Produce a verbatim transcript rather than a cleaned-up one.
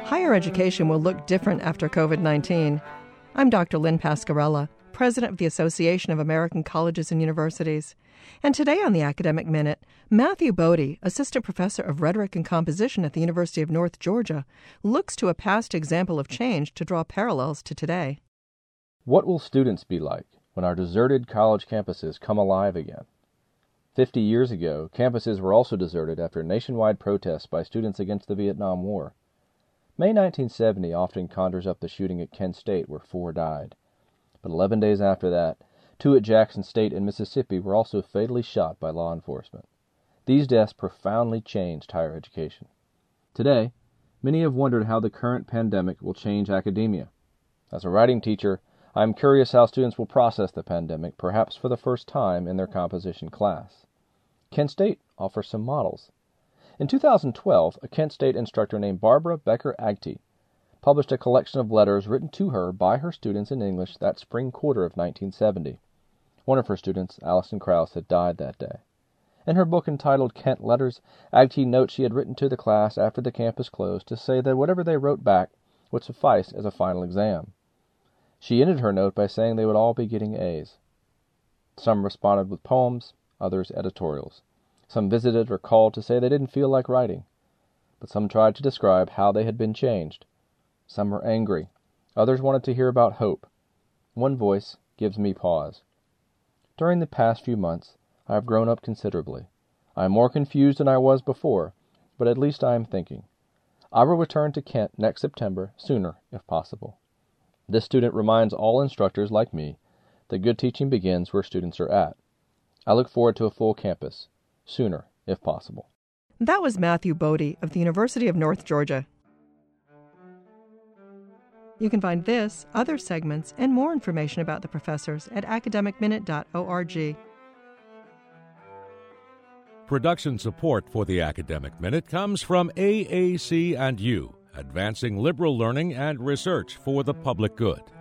Higher education will look different after covid nineteen. I'm Doctor Lynn Pascarella, President of the Association of American Colleges and Universities. And today on the Academic Minute, Matthew Bodie, Assistant Professor of Rhetoric and Composition at the University of North Georgia, looks to a past example of change to draw parallels to today. What will students be like when our deserted college campuses come alive again? Fifty years ago, campuses were also deserted after nationwide protests by students against the Vietnam War. May nineteen seventy often conjures up the shooting at Kent State where four died. But eleven days after that, two at Jackson State in Mississippi were also fatally shot by law enforcement. These deaths profoundly changed higher education. Today, many have wondered how the current pandemic will change academia. As a writing teacher, I am curious how students will process the pandemic, perhaps for the first time in their composition class. Kent State offers some models. In two thousand twelve, a Kent State instructor named Barbara Becker-Agte published a collection of letters written to her by her students in English that spring quarter of nineteen seventy. One of her students, Allison Krause, had died that day. In her book entitled Kent Letters, Agte notes she had written to the class after the campus closed to say that whatever they wrote back would suffice as a final exam. She ended her note by saying they would all be getting A's. Some responded with poems, others editorials. Some visited or called to say they didn't feel like writing. But some tried to describe how they had been changed. Some were angry. Others wanted to hear about hope. One voice gives me pause. During the past few months, I have grown up considerably. I am more confused than I was before, but at least I am thinking. I will return to Kent next September, sooner if possible. This student reminds all instructors like me that good teaching begins where students are at. I look forward to a full campus, sooner if possible. That was Matthew Bodie of the University of North Georgia. You can find this, other segments, and more information about the professors at academic minute dot org. Production support for the Academic Minute comes from A A C and U, advancing liberal learning and research for the public good.